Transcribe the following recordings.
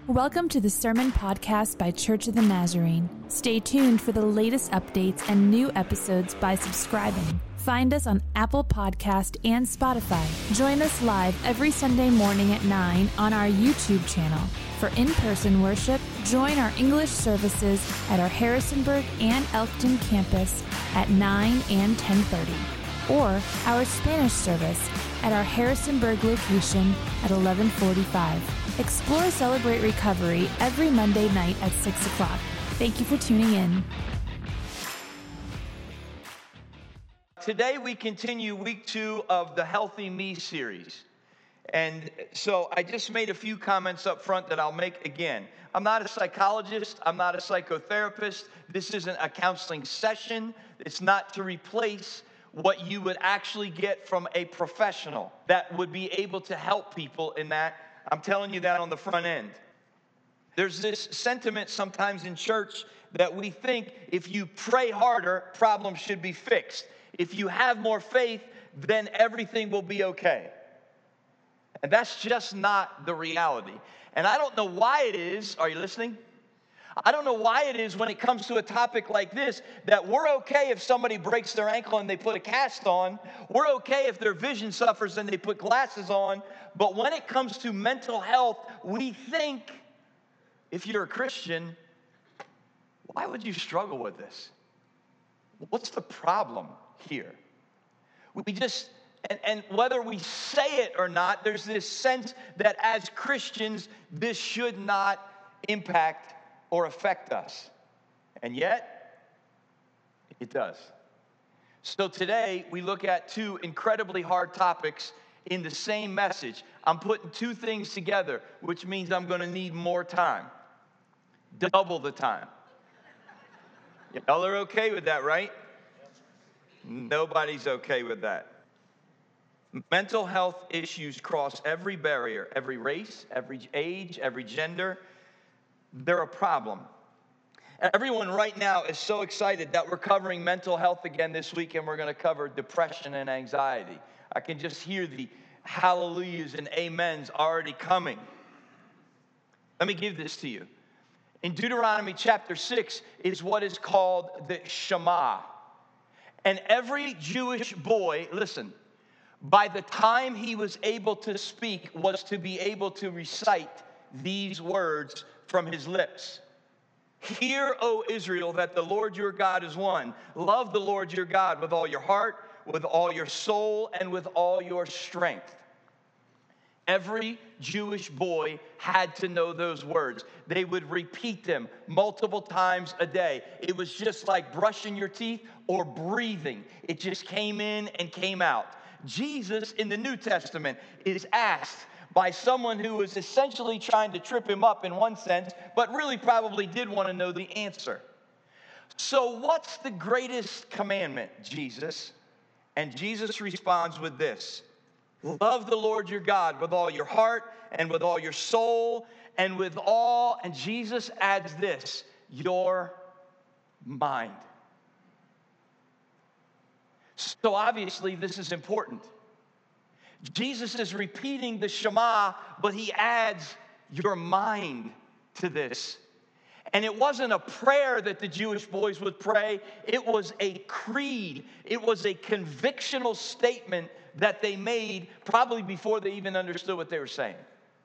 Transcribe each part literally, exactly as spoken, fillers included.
Welcome to the Sermon Podcast by Church of the Nazarene. Stay tuned for the latest updates and new episodes by subscribing. Find us on Apple Podcast and Spotify. Join us live every Sunday morning at nine on our YouTube channel. For in-person worship, join our English services at our Harrisonburg and Elkton campus at nine and ten thirty, or our Spanish service at our Harrisonburg location at eleven forty-five. Explore Celebrate Recovery every Monday night at six o'clock. Thank you for tuning in. Today we continue week two of the Healthy Me series. And so I just made a few comments up front that I'll make again. I'm not a psychologist. I'm not a psychotherapist. This isn't a counseling session. It's not to replace what you would actually get from a professional that would be able to help people in that. I'm telling you that on the front end. There's this sentiment sometimes in church that we think if you pray harder, problems should be fixed. If you have more faith, then everything will be okay. And that's just not the reality. And I don't know why it is, are you listening? I don't know why it is when it comes to a topic like this that we're okay if somebody breaks their ankle and they put a cast on. We're okay if their vision suffers and they put glasses on. But when it comes to mental health, we think, if you're a Christian, why would you struggle with this? What's the problem here? We just, and, and whether we say it or not, there's this sense that as Christians, this should not impact or affect us. And yet, it does. So today, we look at two incredibly hard topics in the same message. I'm putting two things together, which means I'm going to need more time. Double the time. Y'all are okay with that, right? Nobody's okay with that. Mental health issues cross every barrier, every race, every age, every gender. They're a problem. Everyone right now is so excited that we're covering mental health again this week, and we're going to cover depression and anxiety. I can just hear the hallelujahs and amens already coming. Let me give this to you. In Deuteronomy chapter six is what is called the Shema. And every Jewish boy, listen, by the time he was able to speak, was to be able to recite these words from his lips. Hear, O Israel, that the Lord your God is one. Love the Lord your God with all your heart, with all your soul, and with all your strength. Every Jewish boy had to know those words. They would repeat them multiple times a day. It was just like brushing your teeth or breathing. It just came in and came out. Jesus in the New Testament is asked by someone who was essentially trying to trip him up in one sense, but really probably did want to know the answer. So what's the greatest commandment, Jesus? And Jesus responds with this: love the Lord your God with all your heart and with all your soul and with all, and Jesus adds this, your mind. So obviously this is important. Jesus is repeating the Shema, but he adds your mind to this. And it wasn't a prayer that the Jewish boys would pray. It was a creed. It was a convictional statement that they made probably before they even understood what they were saying.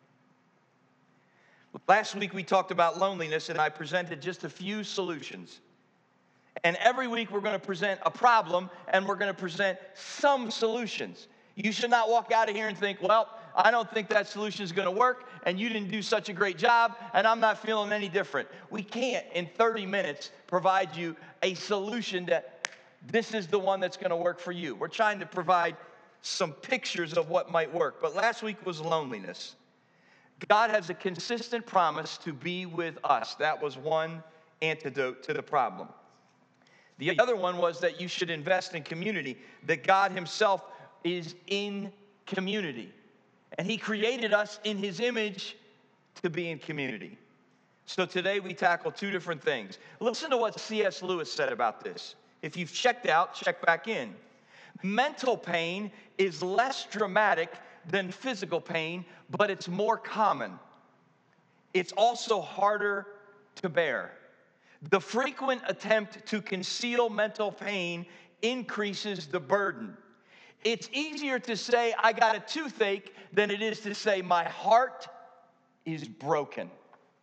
Last week we talked about loneliness, and I presented just a few solutions. And every week we're going to present a problem, and we're going to present some solutions. You should not walk out of here and think, well, I don't think that solution is going to work, and you didn't do such a great job, and I'm not feeling any different. We can't, in thirty minutes, provide you a solution that this is the one that's going to work for you. We're trying to provide some pictures of what might work. But last week was loneliness. God has a consistent promise to be with us. That was one antidote to the problem. The other one was that you should invest in community, that God himself is in community. And he created us in his image to be in community. So today we tackle two different things. Listen to what C S Lewis said about this. If you've checked out, check back in. Mental pain is less dramatic than physical pain, but it's more common. it's also harder to bear. The frequent attempt to conceal mental pain increases the burden. It's easier to say, I got a toothache, than it is to say, my heart is broken.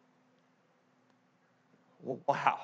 Wow.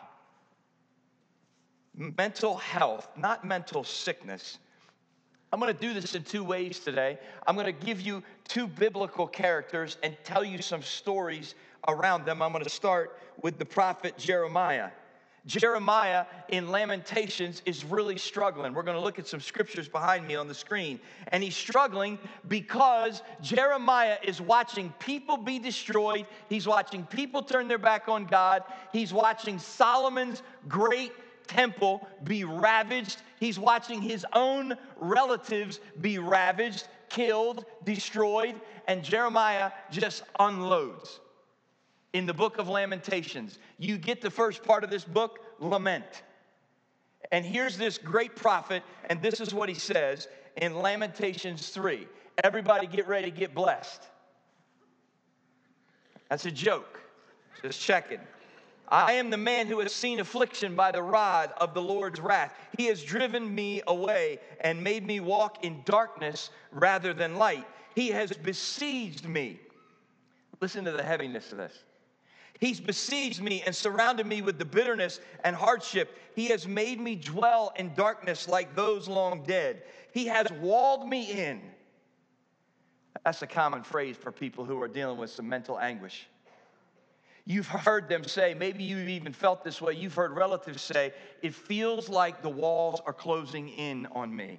Mental health, not mental sickness. I'm going to do this in two ways today. I'm going to give you two biblical characters and tell you some stories around them. I'm going to start with the prophet Jeremiah. Jeremiah in Lamentations is really struggling. We're going to look at some scriptures behind me on the screen. And he's struggling because Jeremiah is watching people be destroyed. He's watching people turn their back on God. He's watching Solomon's great temple be ravaged. He's watching his own relatives be ravaged, killed, destroyed, and Jeremiah just unloads. In the book of Lamentations, you get the first part of this book, lament. And here's this great prophet, and this is what he says in Lamentations three. Everybody get ready to get blessed. That's a joke. Just checking. I am the man who has seen affliction by the rod of the Lord's wrath. He has driven me away and made me walk in darkness rather than light. He has besieged me. Listen to the heaviness of this. He's besieged me and surrounded me with the bitterness and hardship. He has made me dwell in darkness like those long dead. He has walled me in. That's a common phrase for people who are dealing with some mental anguish. You've heard them say, maybe you've even felt this way, you've heard relatives say, it feels like the walls are closing in on me.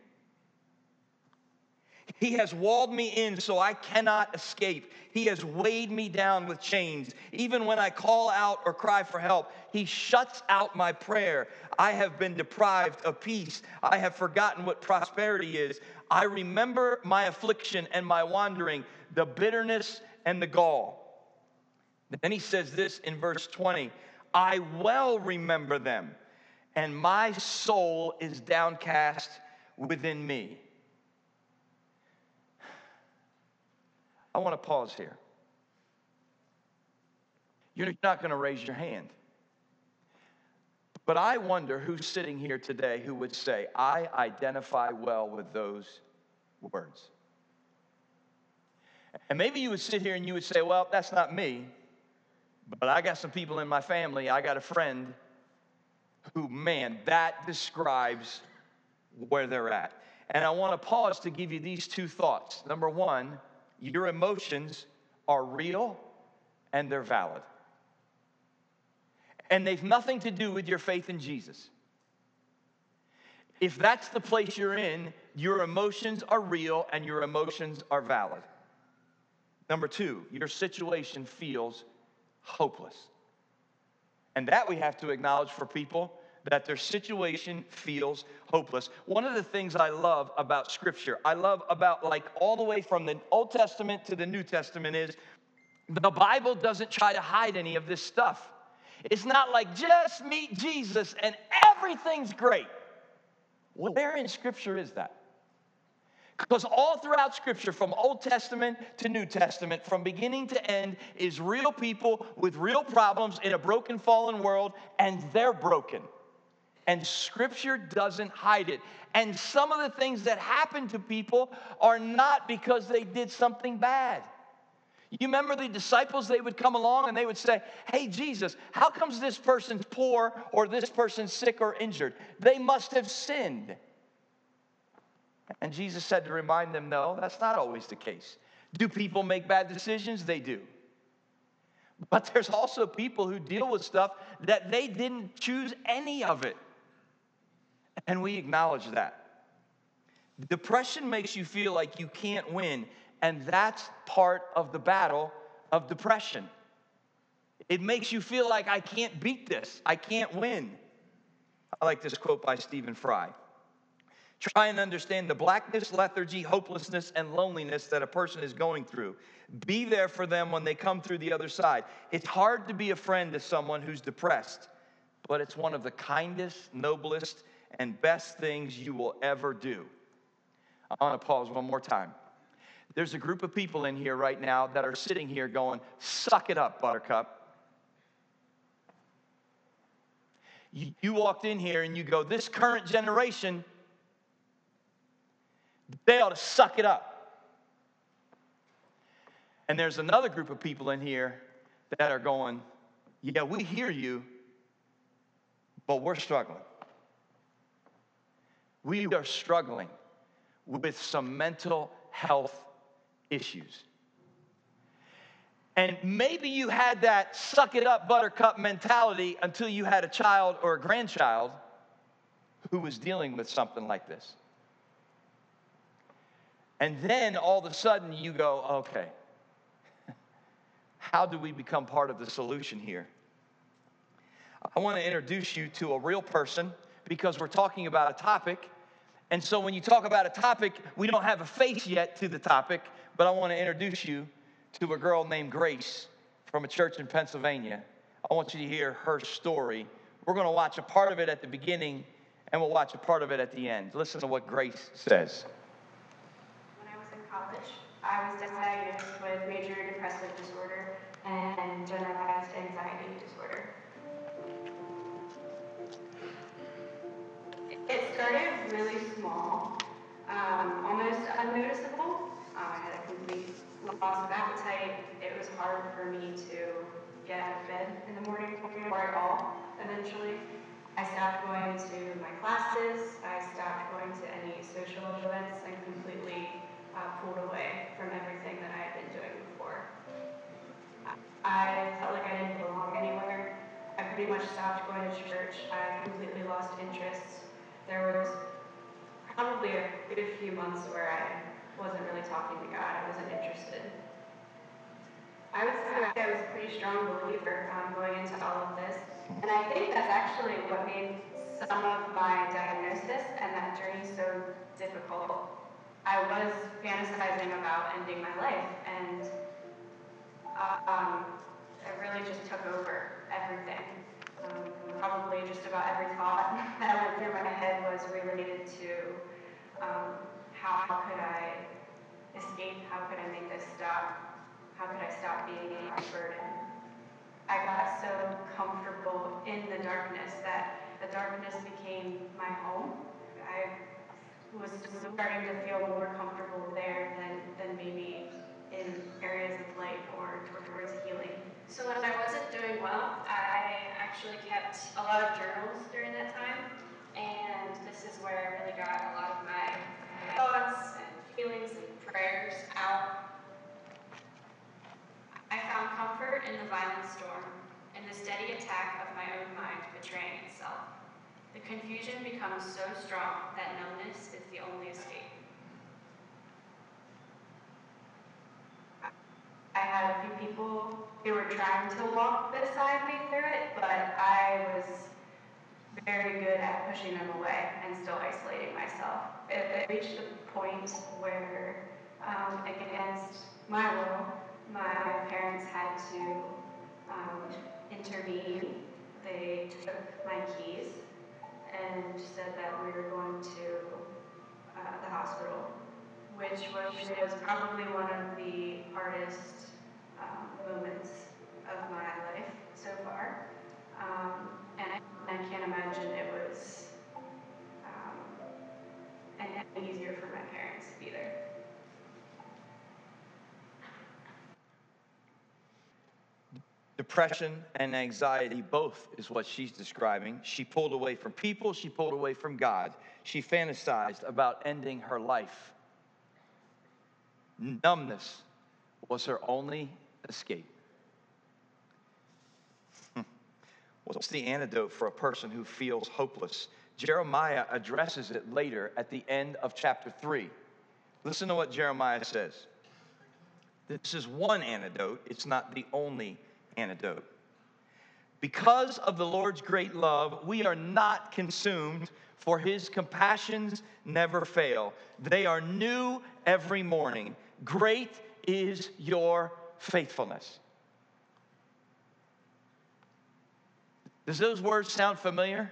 He has walled me in so I cannot escape. He has weighed me down with chains. Even when I call out or cry for help, he shuts out my prayer. I have been deprived of peace. I have forgotten what prosperity is. I remember my affliction and my wandering, the bitterness and the gall. Then he says this in verse twenty, I well remember them, and my soul is downcast within me. I want to pause here. You're not going to raise your hand. But I wonder who's sitting here today who would say, I identify well with those words. And maybe you would sit here and you would say, well, that's not me. But I got some people in my family. I got a friend who, man, that describes where they're at. And I want to pause to give you these two thoughts. Number one, your emotions are real and they're valid. And they've nothing to do with your faith in Jesus. If that's the place you're in, your emotions are real and your emotions are valid. Number two, your situation feels hopeless. And that we have to acknowledge for people, that their situation feels hopeless. One of the things I love about Scripture, I love about like all the way from the Old Testament to the New Testament is the Bible doesn't try to hide any of this stuff. It's not like just meet Jesus and everything's great. Where in Scripture is that? Because all throughout Scripture, from Old Testament to New Testament, from beginning to end, is real people with real problems in a broken, fallen world, and they're broken. And Scripture doesn't hide it. And some of the things that happen to people are not because they did something bad. You remember the disciples, they would come along and they would say, hey, Jesus, how comes this person's poor or this person's sick or injured? They must have sinned. And Jesus said to remind them, no, that's not always the case. Do people make bad decisions? They do. But there's also people who deal with stuff that they didn't choose any of it. And we acknowledge that. Depression makes you feel like you can't win, and that's part of the battle of depression. It makes you feel like I can't beat this. I can't win. I like this quote by Stephen Fry. Try and understand the blackness, lethargy, hopelessness, and loneliness that a person is going through. Be there for them when they come through the other side. It's hard to be a friend to someone who's depressed, but it's one of the kindest, noblest, and best things you will ever do. I want to pause one more time. There's a group of people in here right now that are sitting here going, suck it up, Buttercup. You, you walked in here and you go, this current generation, they ought to suck it up. And there's another group of people in here that are going, yeah, we hear you, but we're struggling. We are struggling with some mental health issues. And maybe you had that suck it up, Buttercup mentality until you had a child or a grandchild who was dealing with something like this. And then all of a sudden you go, okay, how do we become part of the solution here? I want to introduce you to a real person because we're talking about a topic. And so when you talk about a topic, we don't have a face yet to the topic, but I want to introduce you to a girl named Grace from a church in Pennsylvania. I want you to hear her story. We're going to watch a part of it at the beginning, and we'll watch a part of it at the end. Listen to what Grace says. When I was in college, I was diagnosed with major depressive disorder and generalized anxiety disorder. It started really small, um, almost unnoticeable. Uh, I had a complete loss of appetite. It was hard for me to get out of bed in the morning or at all. Eventually, I stopped going to my classes. I stopped going to any social events and completely uh, pulled away from everything that I had been doing before. I felt like I didn't belong anywhere. I pretty much stopped going to church. I completely lost interest. There was probably a good few months where I wasn't really talking to God. I wasn't interested. I would say I was a pretty strong believer um, going into all of this. And I think that's actually what made some of my diagnosis and that journey so difficult. I was fantasizing about ending my life, and uh, um, it really just took over everything. Um, probably just about every thought that went through my head was related to um, how, how could I escape, how could I make this stop, how could I stop being a burden. I got so comfortable in the darkness that the darkness became my home. I was starting to feel more comfortable there than, than maybe in areas of light or towards healing. So when I wasn't doing well, I actually kept a lot of journals during that time, and this is where I really got a lot of my thoughts and feelings and prayers out. I found comfort in the violent storm, in the steady attack of my own mind betraying itself. The confusion becomes so strong that numbness is the only escape. I had a few people who were trying to walk beside me through it, but I was very good at pushing them away and still isolating myself. It, it reached a point where, um, against my will, my parents had to um, intervene. They took my keys and said that we were going to uh, the hospital, which was, was probably one of the hardest um, moments of my life so far. Um, and I, I can't imagine it was um, any easier for my parents either. Depression and anxiety, both is what she's describing. She pulled away from people. She pulled away from God. She fantasized about ending her life. Numbness was her only escape. What's the antidote for a person who feels hopeless? Jeremiah addresses it later at the end of chapter three. Listen to what Jeremiah says. This is one antidote. It's not the only antidote. Because of the Lord's great love, we are not consumed, for his compassions never fail. They are new every morning. Great is your faithfulness. Does those words sound familiar?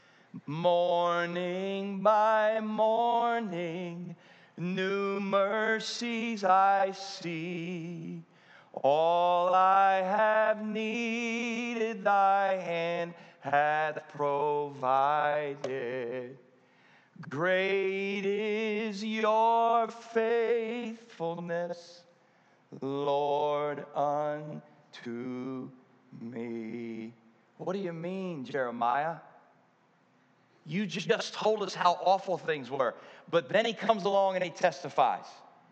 Morning by morning, new mercy mercies I see. All I have needed, thy hand hath provided. Great is your faithfulness, Lord, unto me. What do you mean, Jeremiah? You just told us how awful things were. But then he comes along and he testifies.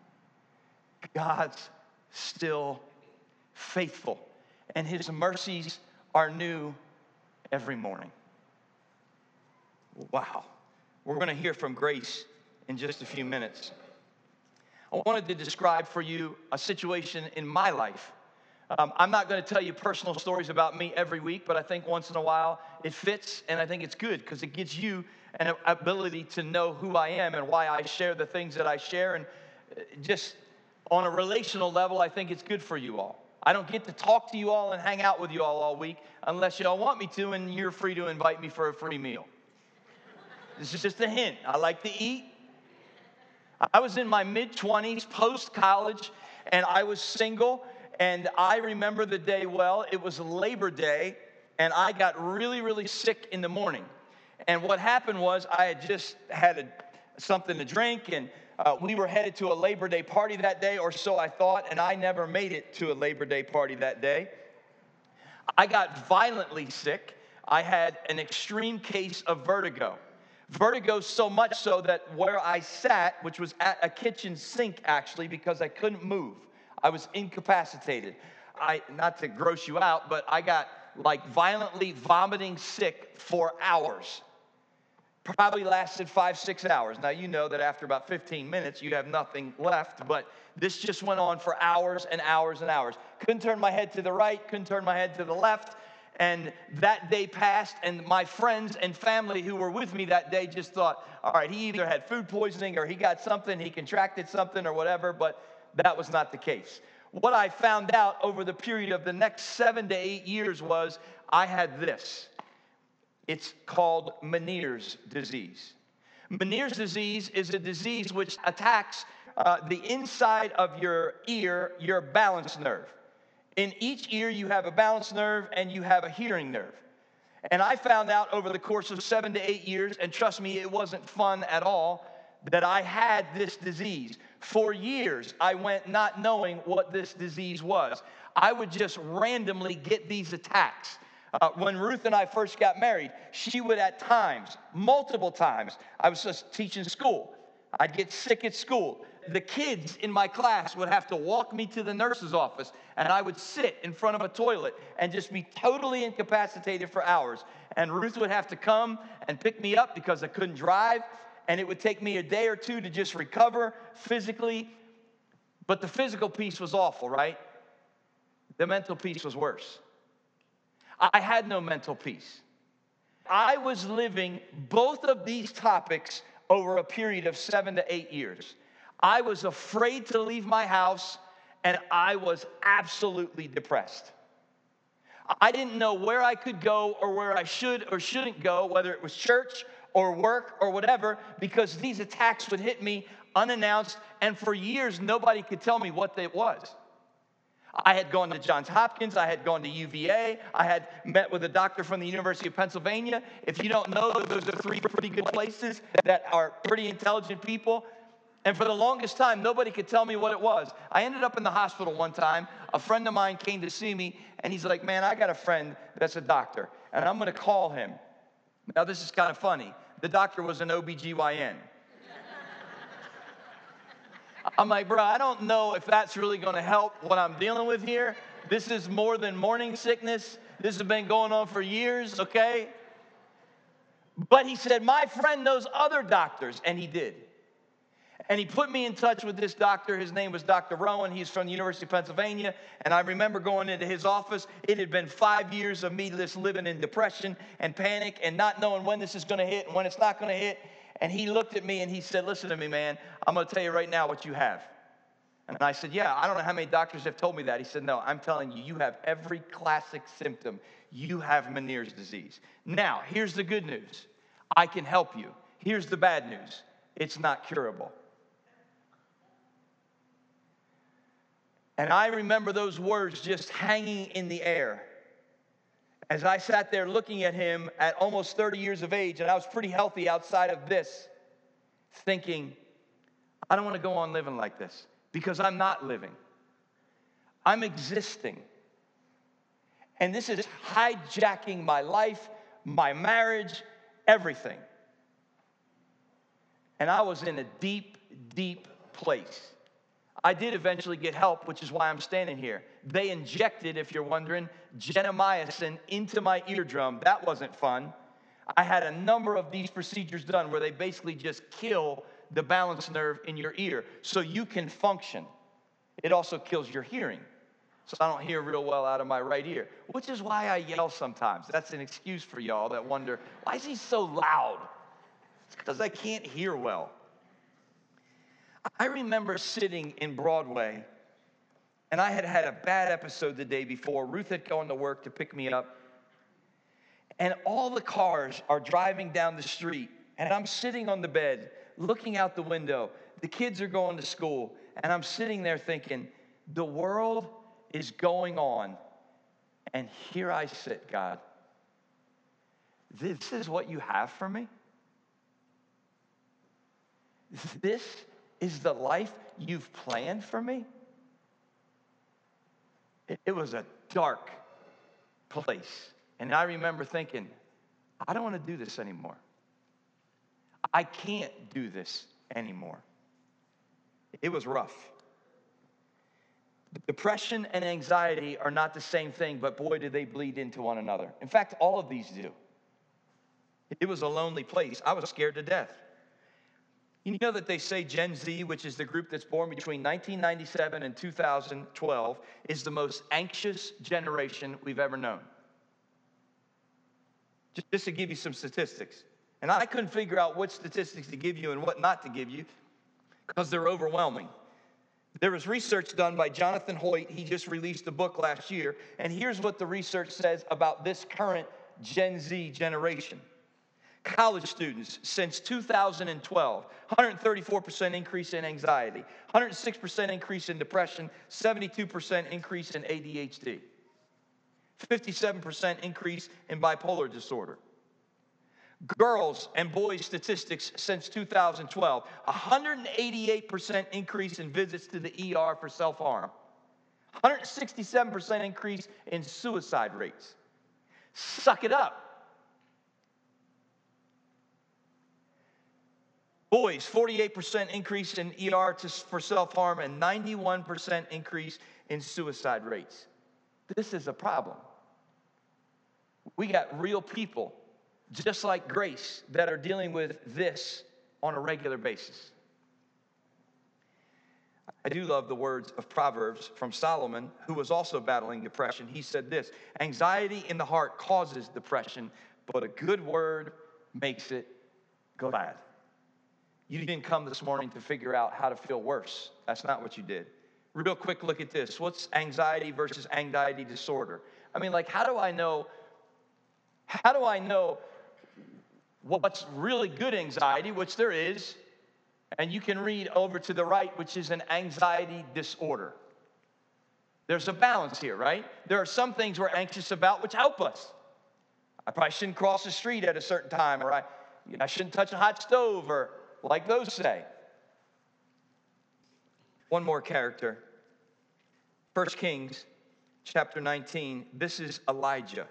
God's still faithful, and his mercies are new every morning. Wow. We're going to hear from Grace in just a few minutes. I wanted to describe for you a situation in my life. Um, I'm not going to tell you personal stories about me every week, but I think once in a while it fits, and I think it's good because it gives you an ability to know who I am and why I share the things that I share. And just on a relational level, I think it's good for you all. I don't get to talk to you all and hang out with you all all week unless you all want me to, and you're free to invite me for a free meal. This is just a hint. I like to eat. I was in my mid-twenties, post-college, and I was single. And I remember the day well. It was Labor Day, and I got really, really sick in the morning. And what happened was I had just had a, something to drink, and uh, we were headed to a Labor Day party that day, or so I thought, and I never made it to a Labor Day party that day. I got violently sick. I had an extreme case of vertigo. Vertigo so much so that where I sat, which was at a kitchen sink actually, because I couldn't move, I was incapacitated. I, not to gross you out, but I got like violently vomiting sick for hours. Probably lasted five, six hours. Now, you know that after about fifteen minutes, you have nothing left, but this just went on for hours and hours and hours. Couldn't turn my head to the right, couldn't turn my head to the left, and that day passed, and my friends and family who were with me that day just thought, all right, he either had food poisoning or he got something, he contracted something or whatever, but that was not the case. What I found out over the period of the next seven to eight years was I had this. It's called Meniere's disease. Meniere's disease is a disease which attacks uh, the inside of your ear, your balance nerve. In each ear, you have a balance nerve and you have a hearing nerve. And I found out over the course of seven to eight years, and trust me, it wasn't fun at all, that I had this disease. For years, I went not knowing what this disease was. I would just randomly get these attacks. Uh, when Ruth and I first got married, she would at times, multiple times, I was just teaching school. I'd get sick at school. The kids in my class would have to walk me to the nurse's office, and I would sit in front of a toilet and just be totally incapacitated for hours. And Ruth would have to come and pick me up because I couldn't drive. And it would take me a day or two to just recover physically. But the physical piece was awful, right? The mental piece was worse. I had no mental peace. I was living both of these topics over a period of seven to eight years. I was afraid to leave my house, and I was absolutely depressed. I didn't know where I could go or where I should or shouldn't go, whether it was church or work or whatever, because these attacks would hit me unannounced, and for years, nobody could tell me what it was. I had gone to Johns Hopkins, I had gone to U V A, I had met with a doctor from the University of Pennsylvania. If you don't know, those are three pretty good places that are pretty intelligent people. And for the longest time, nobody could tell me what it was. I ended up in the hospital one time. A friend of mine came to see me, and he's like, man, I got a friend that's a doctor, and I'm going to call him. Now, this is kind of funny. The doctor was an O B G Y N. I'm like, bro, I don't know if that's really going to help what I'm dealing with here. This is more than morning sickness. This has been going on for years, okay? But he said, my friend knows other doctors, and he did. And he put me in touch with this doctor. His name was Doctor Rowan. He's from the University of Pennsylvania. And I remember going into his office. It had been five years of me just living in depression and panic and not knowing when this is going to hit and when it's not going to hit. And he looked at me and he said, listen to me, man. I'm going to tell you right now what you have. And I said, yeah, I don't know how many doctors have told me that. He said, no, I'm telling you, you have every classic symptom. You have Meniere's disease. Now, here's the good news. I can help you. Here's the bad news. It's not curable. And I remember those words just hanging in the air as I sat there looking at him at almost thirty years of age, and I was pretty healthy outside of this, thinking, I don't want to go on living like this, because I'm not living. I'm existing. And this is hijacking my life, my marriage, everything. And I was in a deep, deep place. I did eventually get help, which is why I'm standing here. They injected, if you're wondering, gentamicin into my eardrum. That wasn't fun. I had a number of these procedures done where they basically just kill the balance nerve in your ear so you can function. It also kills your hearing. So I don't hear real well out of my right ear, which is why I yell sometimes. That's an excuse for y'all that wonder, why is he so loud? It's because I can't hear well. I remember sitting in Broadway, and I had had a bad episode the day before. Ruth had gone to work to pick me up, and all the cars are driving down the street, and I'm sitting on the bed, looking out the window. The kids are going to school, and I'm sitting there thinking, the world is going on, and here I sit, God. This is what you have for me? This is the life you've planned for me? It, it was a dark place. And I remember thinking, I don't want to do this anymore. I can't do this anymore. It was rough. Depression and anxiety are not the same thing, but boy, do they bleed into one another. In fact, all of these do. It was a lonely place. I was scared to death. You know that they say Gen Z, which is the group that's born between nineteen ninety-seven and two thousand twelve, is the most anxious generation we've ever known. Just to give you some statistics. And I couldn't figure out what statistics to give you and what not to give you because they're overwhelming. There was research done by Jonathan Hoyt. He just released a book last year. And here's what the research says about this current Gen Z generation. College students, since two thousand twelve, one hundred thirty-four percent increase in anxiety, one hundred six percent increase in depression, seventy-two percent increase in A D H D, fifty-seven percent increase in bipolar disorder. Girls and boys statistics since two thousand twelve, one hundred eighty-eight percent increase in visits to the E R for self-harm, one hundred sixty-seven percent increase in suicide rates. Suck it up. Boys, forty-eight percent increase in E R to, for self-harm and ninety-one percent increase in suicide rates. This is a problem. We got real people, just like Grace, that are dealing with this on a regular basis. I do love the words of Proverbs from Solomon, who was also battling depression. He said this, anxiety in the heart causes depression, but a good word makes it glad. You didn't come this morning to figure out how to feel worse. That's not what you did. Real quick look at this. What's anxiety versus anxiety disorder? I mean, like, how do I know, how do I know what's really good anxiety, which there is, and you can read over to the right, which is an anxiety disorder. There's a balance here, right? There are some things we're anxious about which help us. I probably shouldn't cross the street at a certain time, or I, you know, I shouldn't touch a hot stove, or like those say. One more character. First Kings, chapter nineteen. This is Elijah.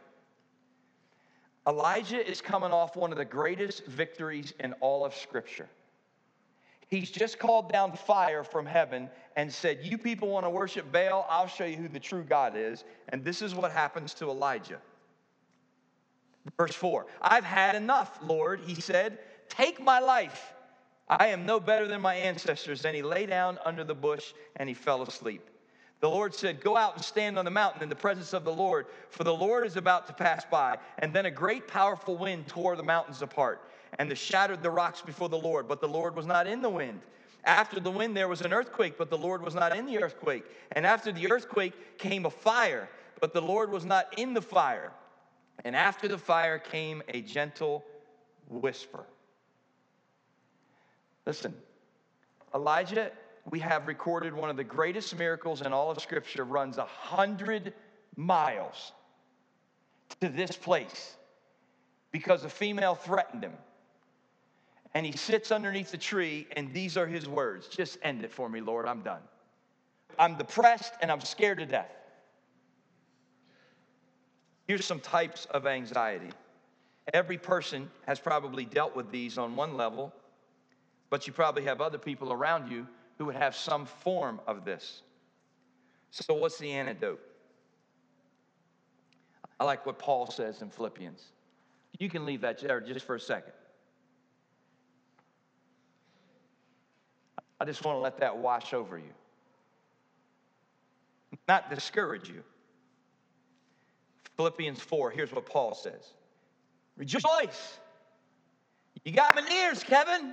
Elijah is coming off one of the greatest victories in all of Scripture. He's just called down fire from heaven and said, you people want to worship Baal? I'll show you who the true God is. And this is what happens to Elijah. Verse four, I've had enough, Lord, he said. Take my life. I am no better than my ancestors. And he lay down under the bush and he fell asleep. The Lord said, go out and stand on the mountain in the presence of the Lord, for the Lord is about to pass by. And then a great powerful wind tore the mountains apart and the shattered the rocks before the Lord, but the Lord was not in the wind. After the wind there was an earthquake, but the Lord was not in the earthquake. And after the earthquake came a fire, but the Lord was not in the fire. And after the fire came a gentle whisper. Listen, Elijah we have recorded one of the greatest miracles in all of Scripture runs a hundred miles to this place because a female threatened him. And he sits underneath the tree, and these are his words. Just end it for me, Lord. I'm done. I'm depressed, and I'm scared to death. Here's some types of anxiety. Every person has probably dealt with these on one level, but you probably have other people around you who would have some form of this. So what's the antidote? I like what Paul says in Philippians. You can leave that there just for a second. I just want to let that wash over you. Not discourage you. Philippians four, here's what Paul says. Rejoice. You got my ears, Kevin.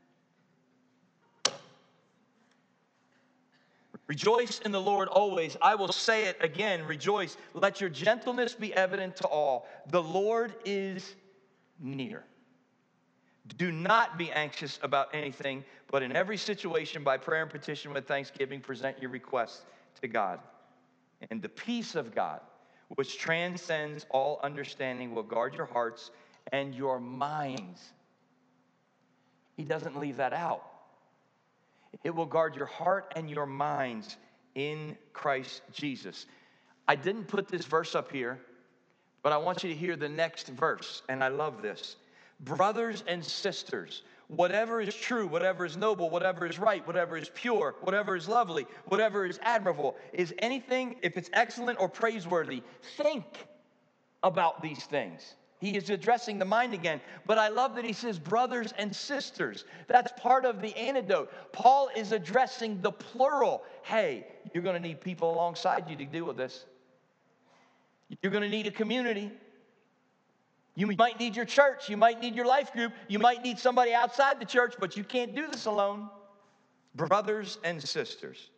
Rejoice in the Lord always. I will say it again, rejoice. Let your gentleness be evident to all. The Lord is near. Do not be anxious about anything, but in every situation, by prayer and petition with thanksgiving, present your requests to God. And the peace of God, which transcends all understanding, will guard your hearts and your minds. He doesn't leave that out. It will guard your heart and your minds in Christ Jesus. I didn't put this verse up here, but I want you to hear the next verse, and I love this. Brothers and sisters, whatever is true, whatever is noble, whatever is right, whatever is pure, whatever is lovely, whatever is admirable, is anything, if it's excellent or praiseworthy, think about these things. He is addressing the mind again. But I love that he says brothers and sisters. That's part of the antidote. Paul is addressing the plural. Hey, you're going to need people alongside you to deal with this. You're going to need a community. You might need your church. You might need your life group. You might need somebody outside the church, but you can't do this alone. Brothers and sisters.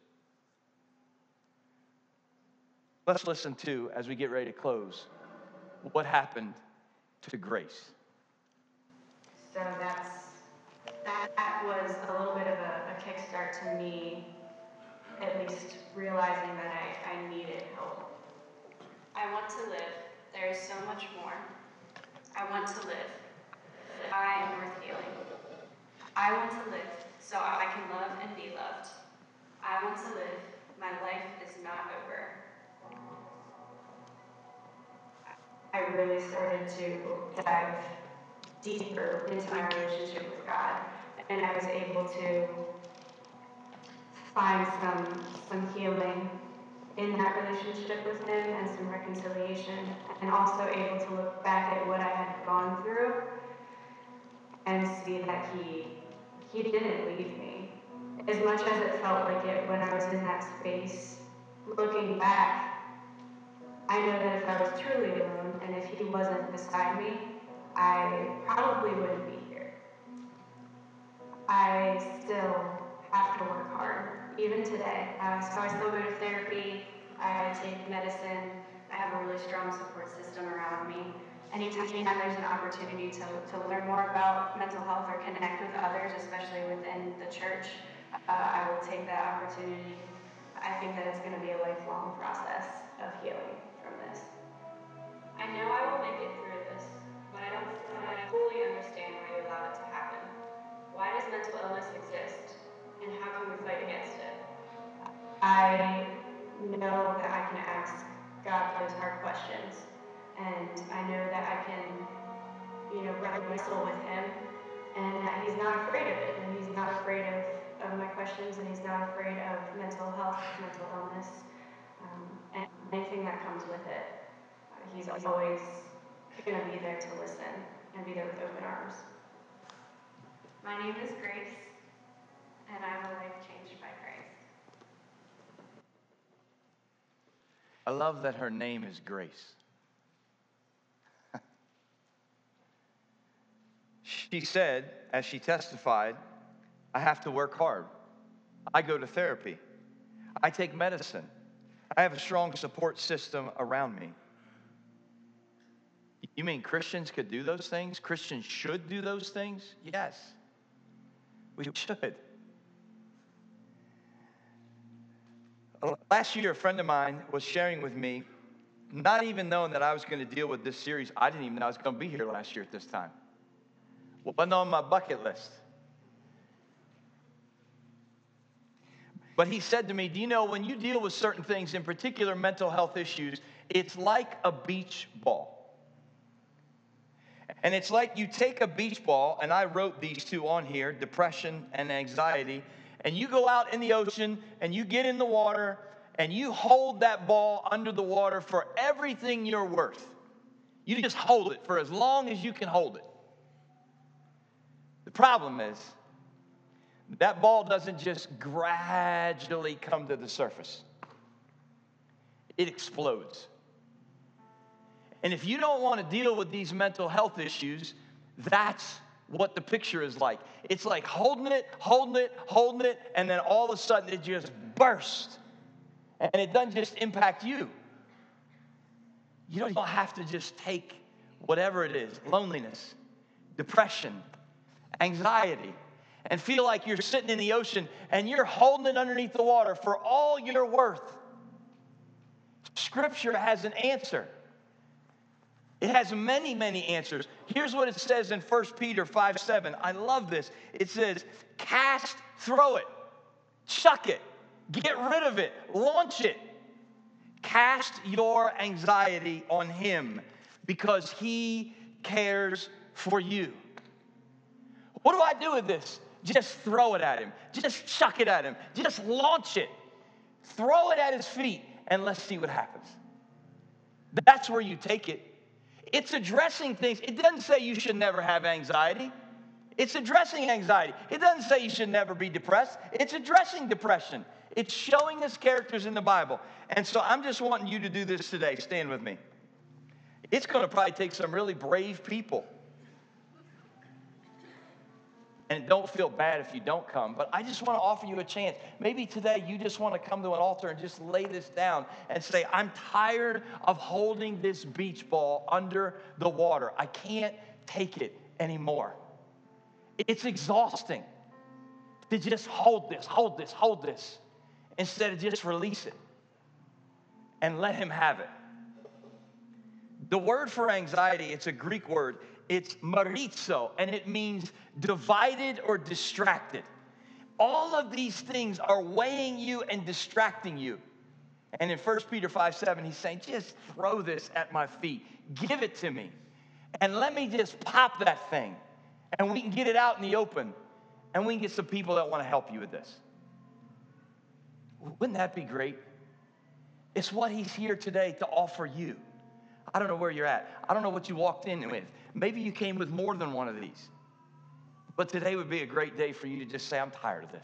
Let's listen to, as we get ready to close, what happened to Grace. So that's that was a little bit of a, a kickstart to me, at least realizing that I, I needed help. I want to live. There is so much more. I want to live. I am worth healing. I want to live so I can love and be loved. I want to live. My life is not over. I really started to dive deeper into my relationship with God, and I was able to find some some healing in that relationship with Him and some reconciliation, and also able to look back at what I had gone through and see that He He didn't leave me. As much as it felt like it when I was in that space, looking back, I know that if I was truly alone and if He wasn't beside me, I probably wouldn't be here. I still have to work hard, even today. Uh, so I still go to therapy, I take medicine, I have a really strong support system around me. Anytime there's an opportunity to, to learn more about mental health or connect with others, especially within the church, uh, I will take that opportunity. I think that it's going to be a lifelong process of healing from this. I know I will make it through this, but I don't I fully understand why you allowed it to happen. Why does mental illness exist, and how can we fight against it? I know that I can ask God those hard questions, and I know that I can, you know, wrestle with Him, and that He's not afraid of it, and He's not afraid of, of my questions, and He's not afraid of mental health, mental illness, um, and anything that comes with it. Uh, he's always going to be there to listen and be there with open arms. My name is Grace, and I have a life changed by Christ. I love that her name is Grace. She said, as she testified, I have to work hard. I go to therapy. I take medicine. I have a strong support system around me. You mean Christians could do those things? Christians should do those things? Yes, we should. Last year, a friend of mine was sharing with me, not even knowing that I was going to deal with this series. I didn't even know I was going to be here last year at this time. It wasn't on my bucket list. But he said to me, do you know, when you deal with certain things, in particular mental health issues, it's like a beach ball. And it's like you take a beach ball, and I wrote these two on here, depression and anxiety, and you go out in the ocean, and you get in the water, and you hold that ball under the water for everything you're worth. You just hold it for as long as you can hold it. The problem is, that ball doesn't just gradually come to the surface. It explodes. And if you don't want to deal with these mental health issues, that's what the picture is like. It's like holding it, holding it, holding it, and then all of a sudden it just bursts. And it doesn't just impact you. You don't have to just take whatever it is, loneliness, depression, anxiety, and feel like you're sitting in the ocean and you're holding it underneath the water for all you're worth. Scripture has an answer. It has many, many answers. Here's what it says in First Peter five seven. I love this. It says, cast, throw it, chuck it, get rid of it, launch it. Cast your anxiety on him because he cares for you. What do I do with this? Just throw it at him. Just chuck it at him. Just launch it. Throw it at his feet and let's see what happens. That's where you take it. It's addressing things. It doesn't say you should never have anxiety. It's addressing anxiety. It doesn't say you should never be depressed. It's addressing depression. It's showing us characters in the Bible. And so I'm just wanting you to do this today. Stand with me. It's going to probably take some really brave people. And don't feel bad if you don't come, but I just want to offer you a chance. Maybe today you just want to come to an altar and just lay this down and say, I'm tired of holding this beach ball under the water. I can't take it anymore. It's exhausting to just hold this, hold this, hold this, instead of just release it and let him have it. The word for anxiety, it's a Greek word. It's marizo, and it means divided or distracted. All of these things are weighing you and distracting you. And in First Peter five seven, he's saying, just throw this at my feet. Give it to me. And let me just pop that thing. And we can get it out in the open. And we can get some people that want to help you with this. Wouldn't that be great? It's what he's here today to offer you. I don't know where you're at. I don't know what you walked in with. Maybe you came with more than one of these. But today would be a great day for you to just say, I'm tired of this.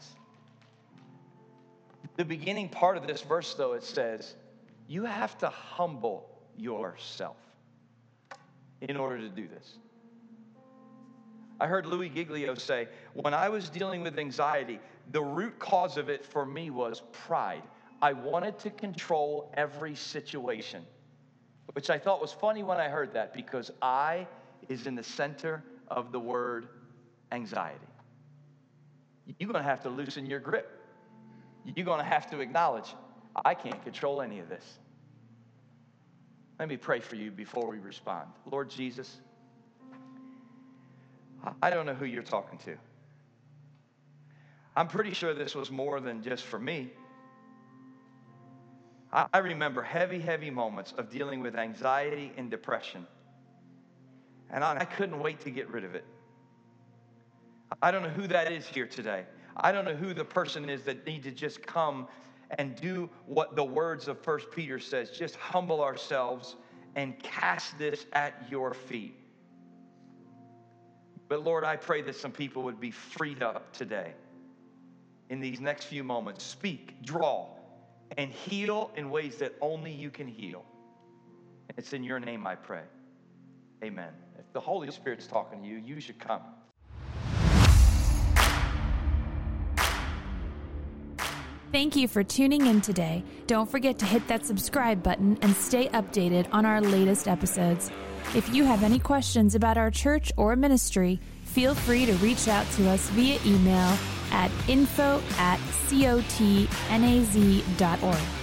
The beginning part of this verse, though, it says, you have to humble yourself in order to do this. I heard Louis Giglio say, when I was dealing with anxiety, the root cause of it for me was pride. I wanted to control every situation, which I thought was funny when I heard that, because I is in the center of the word anxiety. You're going to have to loosen your grip. You're going to have to acknowledge, I can't control any of this. Let me pray for you before we respond. Lord Jesus, I don't know who you're talking to. I'm pretty sure this was more than just for me. I remember heavy, heavy moments of dealing with anxiety and depression. And I couldn't wait to get rid of it. I don't know who that is here today. I don't know who the person is that needs to just come and do what the words of First Peter says. Just humble ourselves and cast this at your feet. But Lord, I pray that some people would be freed up today in these next few moments. Speak, draw, and heal in ways that only you can heal. It's in your name I pray. Amen. If the Holy Spirit's talking to you, you should come. Thank you for tuning in today. Don't forget to hit that subscribe button and stay updated on our latest episodes. If you have any questions about our church or ministry, feel free to reach out to us via email at info at cotnaz dot org.